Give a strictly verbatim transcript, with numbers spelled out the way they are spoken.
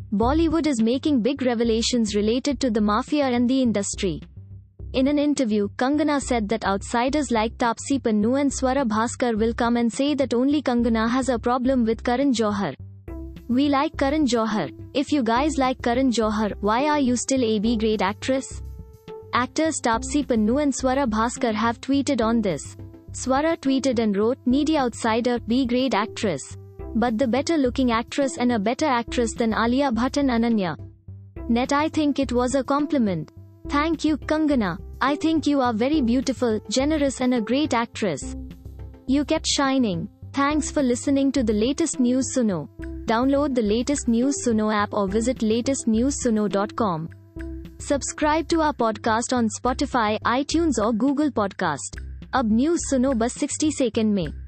Bollywood is making big revelations related to the mafia and the industry. In an interview, Kangana said that outsiders like Taapsee Pannu and Swara Bhaskar will come and say that only Kangana has a problem with Karan Johar. We like Karan Johar. If you guys like Karan Johar, why are you still a B-grade actress? Actors Taapsee Pannu and Swara Bhaskar have tweeted on this. Swara tweeted and wrote, "Needy outsider, B-grade actress. But the better-looking actress and a better actress than Alia Bhatt and Ananya. Net I think it was a compliment. Thank you, Kangana. I think you are very beautiful, generous and a great actress. You kept shining. Thanks for listening to the latest News Suno. Download the latest News Suno app or visit latest news suno dot com. Subscribe to our podcast on Spotify, iTunes or Google Podcast. अब news सुनो बस साठ second में।